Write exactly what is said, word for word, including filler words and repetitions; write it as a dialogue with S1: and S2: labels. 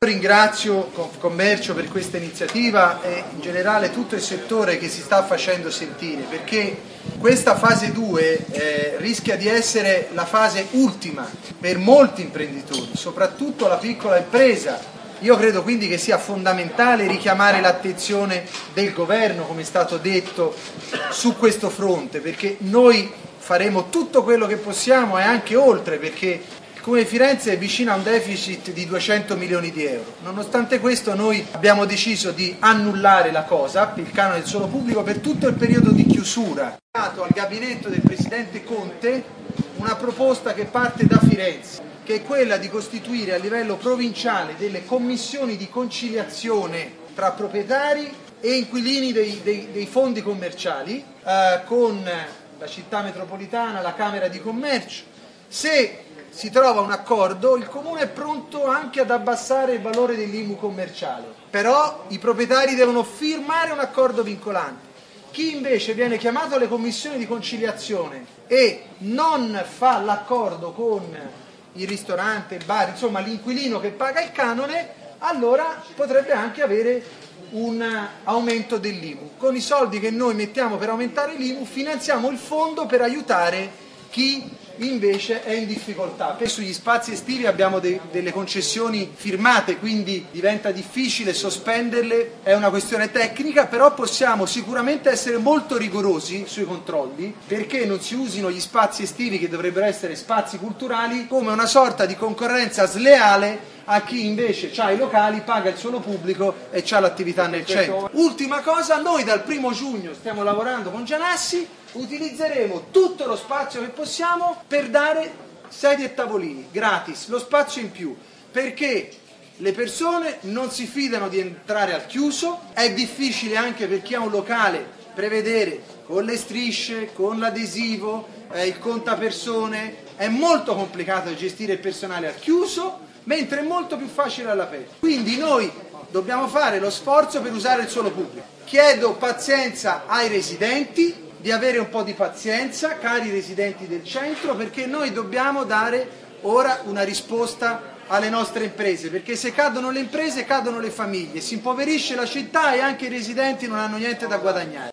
S1: Ringrazio Confcommercio per questa iniziativa e in generale tutto il settore che si sta facendo sentire, perché questa fase due eh, rischia di essere la fase ultima per molti imprenditori, soprattutto la piccola impresa. Io credo quindi che sia fondamentale richiamare l'attenzione del governo, come è stato detto, su questo fronte, perché noi faremo tutto quello che possiamo e anche oltre, perché come Firenze è vicino a un deficit di duecento milioni di euro. Nonostante questo noi abbiamo deciso di annullare la COSAP, il canone del suolo pubblico, per tutto il periodo di chiusura. Al gabinetto del Presidente Conte una proposta che parte da Firenze, che è quella di costituire a livello provinciale delle commissioni di conciliazione tra proprietari e inquilini dei, dei, dei fondi commerciali, eh, con la città metropolitana, la Camera di Commercio. Se si trova un accordo, il Comune è pronto anche ad abbassare il valore dell'I M U commerciale, però i proprietari devono firmare un accordo vincolante. Chi invece viene chiamato alle commissioni di conciliazione e non fa l'accordo con il ristorante, il bar, insomma l'inquilino che paga il canone, allora potrebbe anche avere un aumento dell'I M U. Con i soldi che noi mettiamo per aumentare l'I M U finanziamo il fondo per aiutare chi invece è in difficoltà. Sugli spazi estivi abbiamo de delle concessioni firmate, quindi diventa difficile sospenderle, è una questione tecnica, però possiamo sicuramente essere molto rigorosi sui controlli perché non si usino gli spazi estivi, che dovrebbero essere spazi culturali, come una sorta di concorrenza sleale a chi invece ha i locali, paga il suolo pubblico e ha l'attività nel centro. Ultima cosa, noi dal primo giugno stiamo lavorando con Gianassi, utilizzeremo tutto lo spazio che possiamo per dare sedie e tavolini, gratis, lo spazio in più, perché le persone non si fidano di entrare al chiuso, è difficile anche per chi ha un locale prevedere con le strisce, con l'adesivo, eh, il contapersone, è molto complicato gestire il personale al chiuso, mentre è molto più facile all'aperto. Quindi noi dobbiamo fare lo sforzo per usare il suolo pubblico. Chiedo pazienza ai residenti, di avere un po' di pazienza, cari residenti del centro, perché noi dobbiamo dare ora una risposta alle nostre imprese, perché se cadono le imprese cadono le famiglie, si impoverisce la città e anche i residenti non hanno niente da guadagnare.